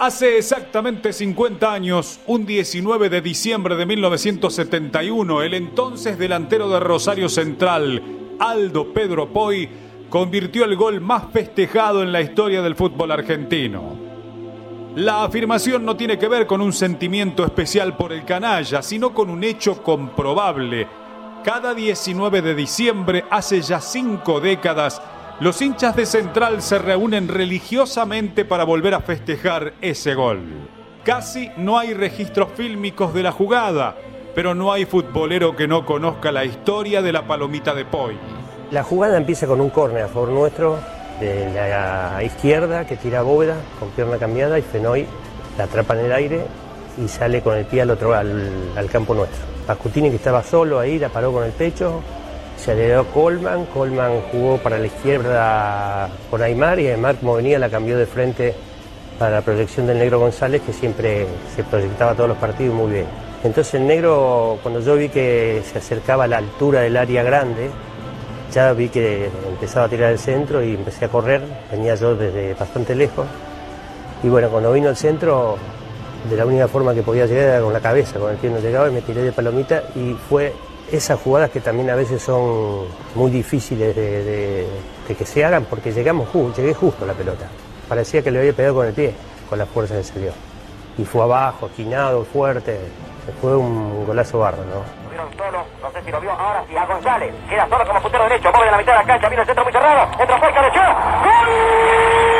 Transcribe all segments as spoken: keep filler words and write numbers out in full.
Hace exactamente cincuenta años, un diecinueve de diciembre de mil novecientos setenta y uno, el entonces delantero de Rosario Central, Aldo Pedro Poy, convirtió el gol más festejado en la historia del fútbol argentino. La afirmación no tiene que ver con un sentimiento especial por el canalla, sino con un hecho comprobable. Cada diecinueve de diciembre, hace ya cinco décadas, los hinchas de Central se reúnen religiosamente para volver a festejar ese gol. Casi no hay registros fílmicos de la jugada, pero no hay futbolero que no conozca la historia de la palomita de Poy. La jugada empieza con un córner a favor nuestro, de la izquierda, que tira Bóveda con pierna cambiada, y Fenoy la atrapa en el aire y sale con el pie al otro al, al campo nuestro. Pascutini, que estaba solo ahí, la paró con el pecho. Se le dio Colman, Colman jugó para la izquierda con Aymar y Aymar, como venía, la cambió de frente para la proyección del Negro González, que siempre se proyectaba todos los partidos muy bien. Entonces el Negro, cuando yo vi que se acercaba a la altura del área grande, ya vi que empezaba a tirar el centro y empecé a correr, venía yo desde bastante lejos. Y bueno, cuando vino al centro, de la única forma que podía llegar era con la cabeza, con el pie no llegaba, y me tiré de palomita, y fue esas jugadas que también a veces son muy difíciles de, de, de que se hagan, porque llegamos ju llegué justo a la pelota. Parecía que le había pegado con el pie, con la fuerza que salió. Y fue abajo, esquinado, fuerte. Fue un golazo bárbaro, ¿no? Estuvieron solo, no sé si lo vio, ahora sí, a González. Queda solo como puntero derecho, mueve en la mitad de la cancha, viene el centro muy cerrado. Entra Poy, cabeceó. ¡Gol!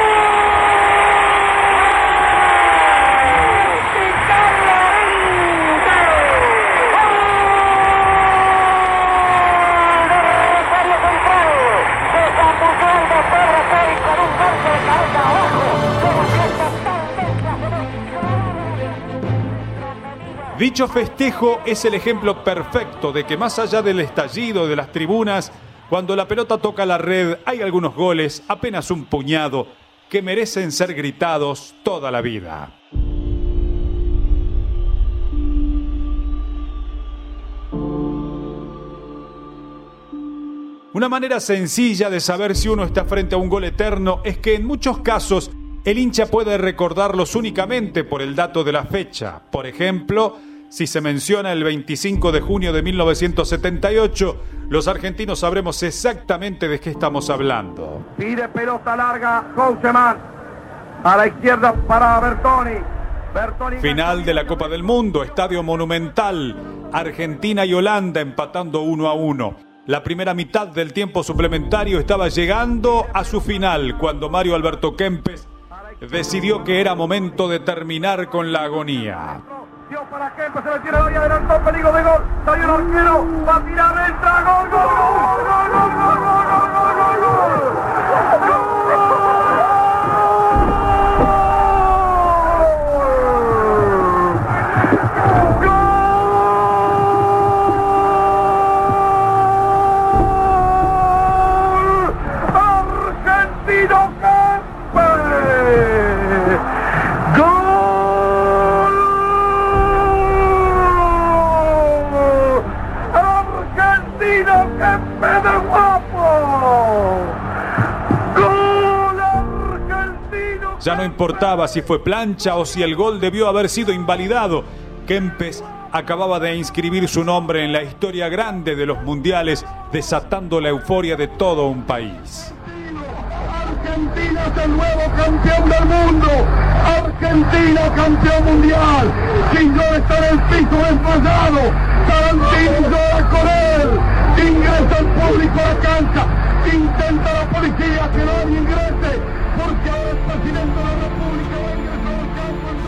Dicho festejo es el ejemplo perfecto de que más allá del estallido de las tribunas, cuando la pelota toca la red, hay algunos goles, apenas un puñado, que merecen ser gritados toda la vida. Una manera sencilla de saber si uno está frente a un gol eterno es que en muchos casos el hincha puede recordarlos únicamente por el dato de la fecha. Por ejemplo, si se menciona el veinticinco de junio de mil novecientos setenta y ocho, los argentinos sabremos exactamente de qué estamos hablando. Pide pelota larga, Houseman. A la izquierda para Bertoni. Bertoni. Final de la Copa del Mundo, Estadio Monumental. Argentina y Holanda empatando uno a uno. La primera mitad del tiempo suplementario estaba llegando a su final cuando Mario Alberto Kempes decidió que era momento de terminar con la agonía. Dio para Kempes, se le tira y adelantó, peligro de gol. Salió el arquero, va a tirar, entra, gol, gol, gol, gol, gol, gol, gol, gol, gol, gol, gol. Ya no importaba si fue plancha o si el gol debió haber sido invalidado. Kempes acababa de inscribir su nombre en la historia grande de los mundiales, desatando la euforia de todo un país. Argentina es el nuevo campeón del mundo. Argentina campeón mundial. Sin yo estar en el piso desmayado. Tarantino llora con él. Ingresa el público a la cancha. Intenta la policía que nadie ingrese. Porque ahora el presidente de la República va a ingresar al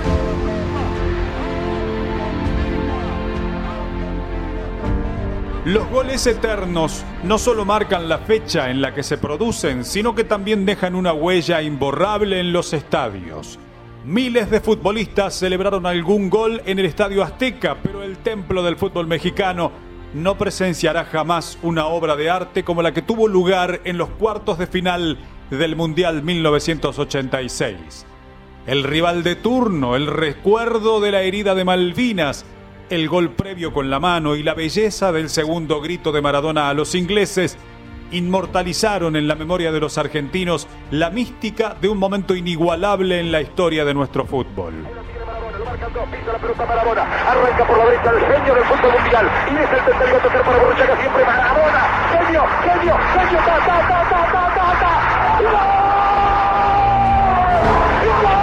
campo. Los goles eternos no solo marcan la fecha en la que se producen, sino que también dejan una huella imborrable en los estadios. Miles de futbolistas celebraron algún gol en el Estadio Azteca, pero el templo del fútbol mexicano no presenciará jamás una obra de arte como la que tuvo lugar en los cuartos de final del Mundial mil novecientos ochenta y seis. El rival de turno, el recuerdo de la herida de Malvinas, el gol previo con la mano y la belleza del segundo grito de Maradona a los ingleses inmortalizaron en la memoria de los argentinos la mística de un momento inigualable en la historia de nuestro fútbol. Pisa la pelota Maradona, arranca por la derecha el genio del fútbol mundial y es el tercer a tocar para Borruchaga, siempre Maradona, genio, genio, genio, ta, ta, ta, ta, ta, ta, ta. ¡Gol! ¡Gol!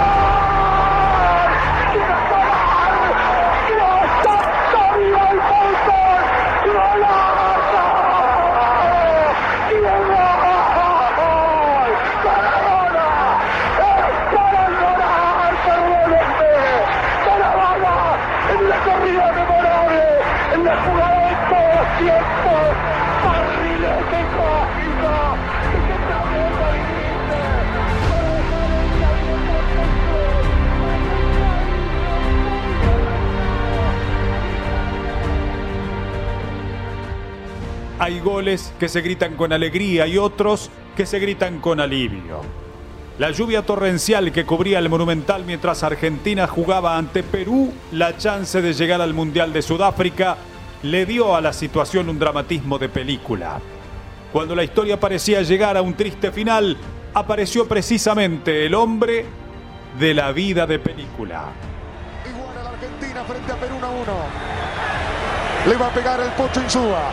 Hay goles que se gritan con alegría y otros que se gritan con alivio. La lluvia torrencial que cubría el Monumental mientras Argentina jugaba ante Perú la chance de llegar al Mundial de Sudáfrica le dio a la situación un dramatismo de película. Cuando la historia parecía llegar a un triste final, apareció precisamente el hombre de la vida de película. Igual a la Argentina frente a Perú uno a uno. Le va a pegar el Pocho Insúa.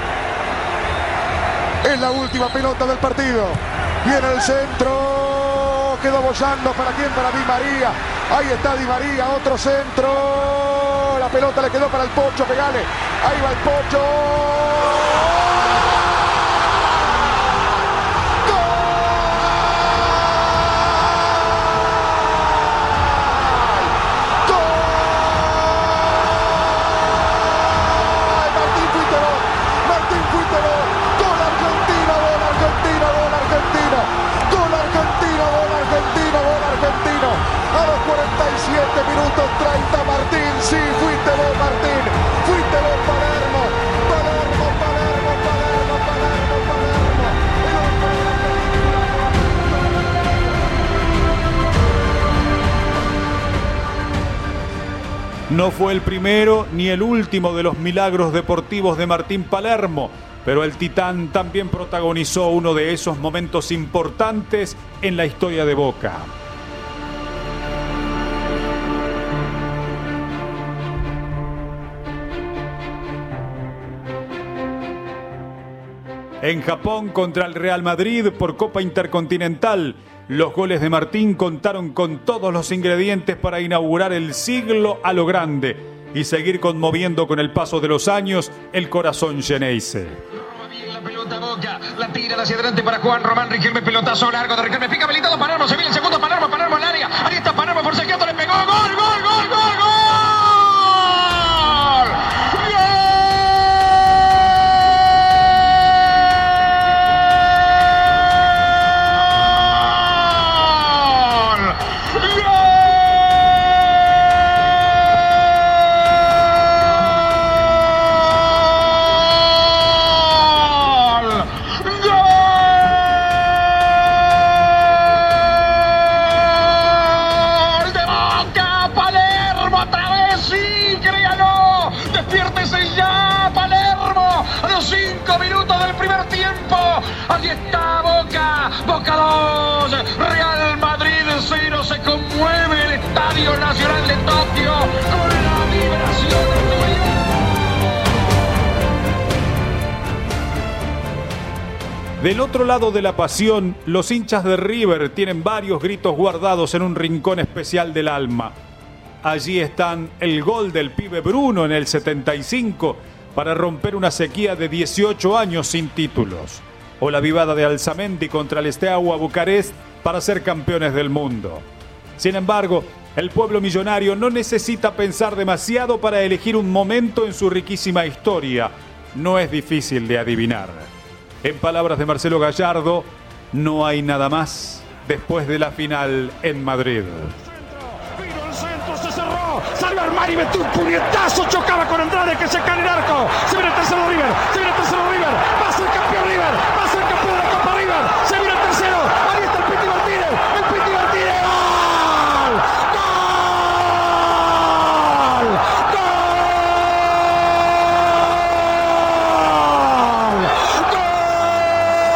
Es la última pelota del partido. Viene el centro. Quedó bollando. ¿Para quién? Para Di María. Ahí está Di María. Otro centro. La pelota le quedó para el Pocho. Pegale. Ahí va el Pocho. cuarenta y siete minutos treinta, Martín, sí, fuiste vos, Martín, fuiste vos, Palermo, Palermo, Palermo, Palermo, Palermo, Palermo. No fue el primero ni el último de los milagros deportivos de Martín Palermo, pero el Titán también protagonizó uno de esos momentos importantes en la historia de Boca. En Japón contra el Real Madrid por Copa Intercontinental, los goles de Martín contaron con todos los ingredientes para inaugurar el siglo a lo grande y seguir conmoviendo con el paso de los años el corazón xeneize. Roba bien la pelota Boca, la tira hacia adelante para Juan Román Riquelme, pelotazo largo de Riquelme, pica habilitado Palermo, se viene el segundo Palermo, Palermo al área, ahí está Palermo por secreto, le pegó, gol, gol, gol, gol, gol. Allí está Boca, Boca dos, Real Madrid cero, se conmueve el Estadio Nacional de Tokio con la vibración del triunfo. Del otro lado de la pasión, los hinchas de River tienen varios gritos guardados en un rincón especial del alma. Allí están el gol del pibe Bruno en el setenta y cinco para romper una sequía de dieciocho años sin títulos. O la vivada de Alzamendi contra el Steaua Bucarest para ser campeones del mundo. Sin embargo, el pueblo millonario no necesita pensar demasiado para elegir un momento en su riquísima historia. No es difícil de adivinar. En palabras de Marcelo Gallardo, no hay nada más después de la final en Madrid. Vino el centro, se cerró, salió Armani, metió un puñetazo, chocaba con Andrade que se cae en el arco. Se viene el tercero River, se viene el tercero River, va a ser campeón River, va a ser campeón de la Copa River, se viene el tercero, ahí está el Piti Martínez, el Piti Martínez, ¡gol! ¡Gol! ¡Gol!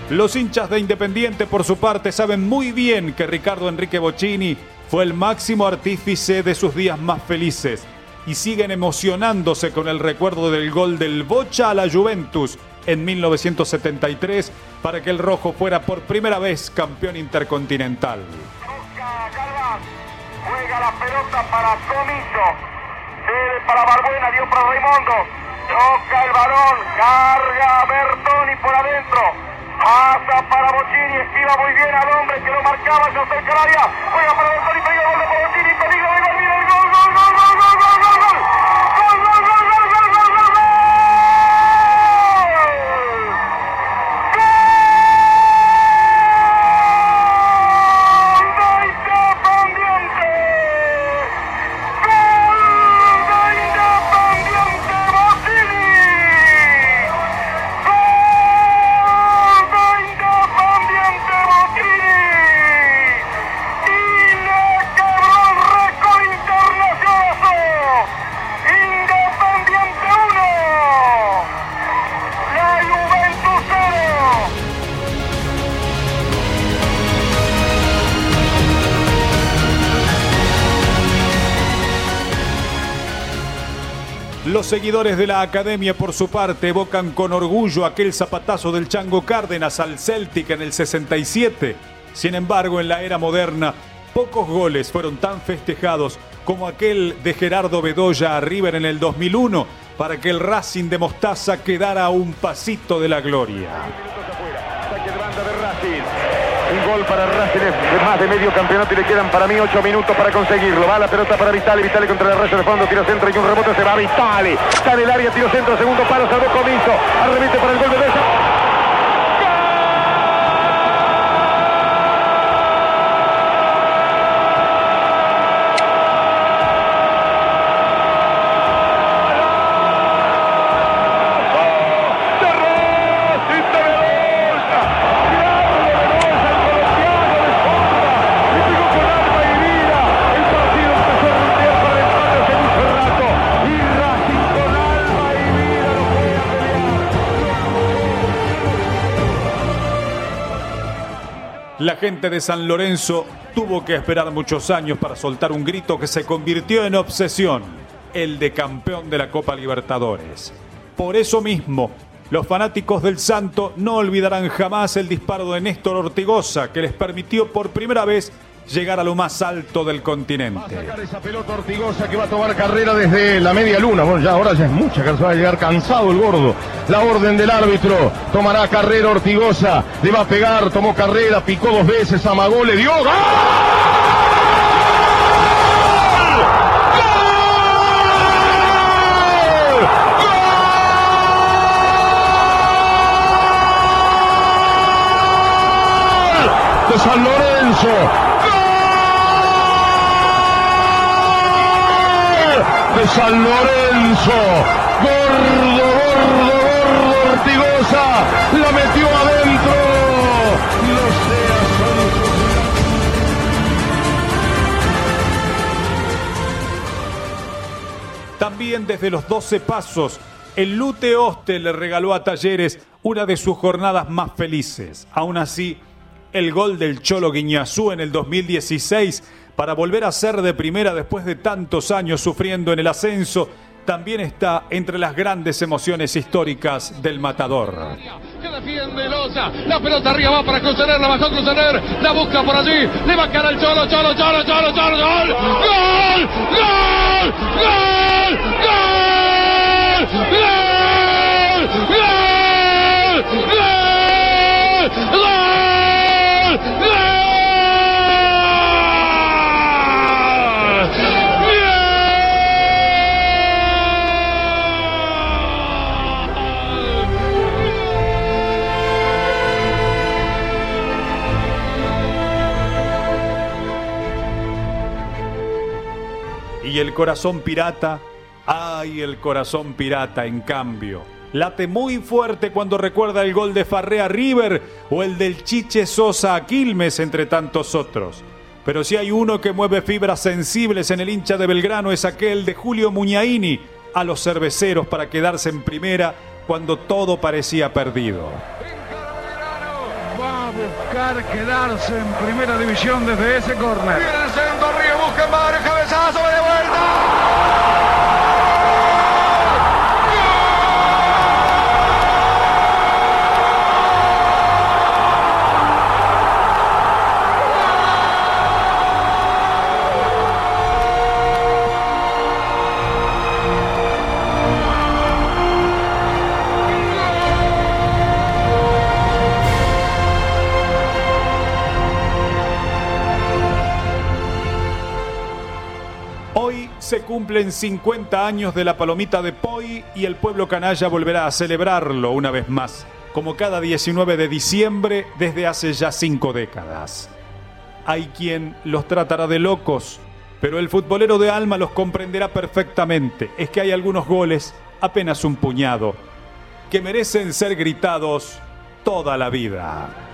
Los hinchas de Independiente, por su parte, saben muy bien que Ricardo Enrique Bocchini fue el máximo artífice de sus días más felices y siguen emocionándose con el recuerdo del gol del Bocha a la Juventus en mil novecientos setenta y tres para que el rojo fuera por primera vez campeón intercontinental. Busca Galván, juega la pelota para Comiso, cede para Balbuena, dio para Raimundo, toca el balón, carga Bertoni por adentro, pasa para Bocchini, esquiva muy bien al hombre que lo marcaba, se acerca al área, juega para Bertoni, pega gol de Bocchini, peligro de gol, mira el gol, gol, gol, gol, gol, gol, gol, gol, gol, gol, gol, gol, gol, gol, gol, gol. Los seguidores de la academia, por su parte, evocan con orgullo aquel zapatazo del Chango Cárdenas al Celtic en el sesenta y siete. Sin embargo, en la era moderna, pocos goles fueron tan festejados como aquel de Gerardo Bedoya a River en el dos mil uno para que el Racing de Mostaza quedara a un pasito de la gloria. Un gol para Racing de más de medio campeonato y le quedan para mí ocho minutos para conseguirlo. Va la pelota para Vitali, Vitali contra la raya de fondo, tiro centro y un rebote, se va Vitali. Está en el área, tiro centro, segundo palo, salvó Comiso. Arremete para el gol de Bessa. La gente de San Lorenzo tuvo que esperar muchos años para soltar un grito que se convirtió en obsesión, el de campeón de la Copa Libertadores. Por eso mismo, los fanáticos del Santo no olvidarán jamás el disparo de Néstor Ortigosa, que les permitió por primera vez llegar a lo más alto del continente. Va a sacar esa pelota Ortigosa que va a tomar carrera desde la media luna. Bueno, ya ahora ya es mucha, que va a llegar cansado el gordo. La orden del árbitro, tomará carrera Ortigosa, le va a pegar, tomó carrera, picó dos veces, amagó, le dio ¡gol! De San Lorenzo. De San Lorenzo, gordo, gordo, gordo, Ortigosa, la metió adentro. Los También desde los doce pasos, el Lute Oste le regaló a Talleres una de sus jornadas más felices. Aún así, el gol del Cholo Guiñazú en el dos mil dieciséis para volver a ser de primera después de tantos años sufriendo en el ascenso, también está entre las grandes emociones históricas del Matador. Que defiende Loza, la pelota arriba va para Cruzener, la bajó Cruzener, la busca por allí, le va a caer al Cholo, Cholo, Cholo, Cholo, Cholo, gol, gol, gol, gol, gol, gol, gol, gol, gol, gol. Y el corazón pirata, ay, el corazón pirata, en cambio, late muy fuerte cuando recuerda el gol de Farré a River o el del Chiche Sosa a Quilmes, entre tantos otros. Pero si hay uno que mueve fibras sensibles en el hincha de Belgrano es aquel de Julio Muñaini a los cerveceros para quedarse en primera cuando todo parecía perdido. buscar quedarse en primera división desde ese córner. Viene el centro, Río busca en Mario, cabezazo, de vuelta. Hoy se cumplen cincuenta años de la Palomita de Poi y el pueblo canalla volverá a celebrarlo una vez más, como cada diecinueve de diciembre desde hace ya cinco décadas. Hay quien los tratará de locos, pero el futbolero de alma los comprenderá perfectamente. Es que hay algunos goles, apenas un puñado, que merecen ser gritados toda la vida.